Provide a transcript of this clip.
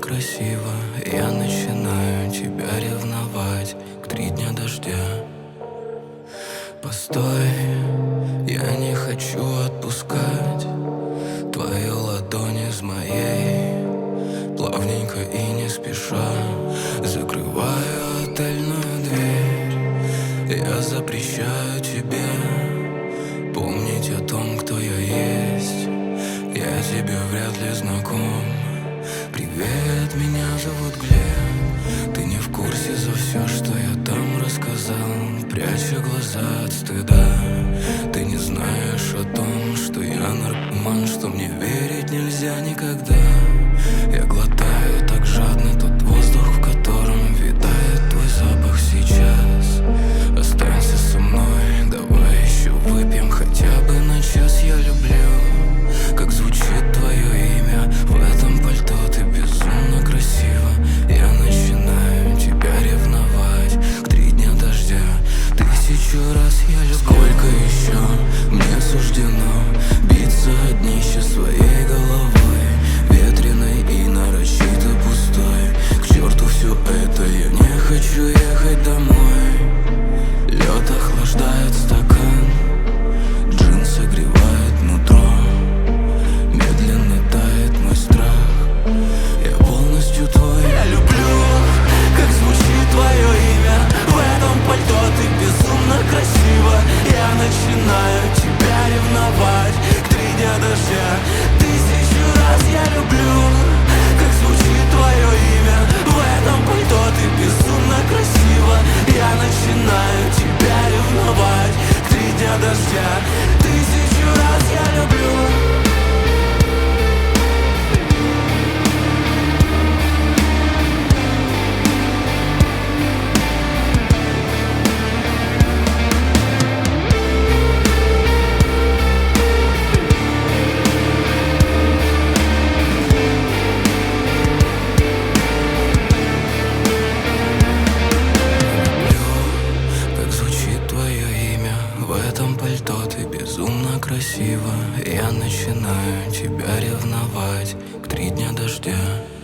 красиво. Я начинаю тебя ревновать к 3 дня дождя. Постой, я не хочу отпускать твою ладонь из моей. Плавненько и не спеша закрываю отельную дверь. Я запрещаю тебе помнить о том, кто я есть. Я тебе вряд ли знаком. Привет, меня зовут Глеб. Ты не в курсе за все, что я там рассказал, пряча глаза от стыда. Ты не знаешь о том, что я наркоман, что мне верить нельзя никогда. Я глотаю так жадно тот воздух, в котором витает твой запах сейчас. Останься со мной, давай еще выпьем хотя бы на час. Я люблю, как звучит твое имя в этом пальто. Ты безумно красива. Я начинаю тебя ревновать к 3 дня дождя. 1000 раз я люблю. Сколько еще мне суждено биться о днище своей головой, ветреной и нарочито пустой. К черту все это, я не хочу ехать домой. Лед охлаждает стакан, джин согревает нутро. Медленно тает мой страх, я полностью твой. Я люблю, как звучит твое имя в этом пальто. Ты безумно красива. Я начинаю тебя ревновать к 3 дня дождя. 1000 раз я люблю, как звучит твое имя в этом пальто. Ты безумно красива. Я начинаю тебя ревновать к 3 дня дождя. 1000 раз я люблю. В этом пальто ты безумно красива. Я начинаю тебя ревновать к 3 дня дождя.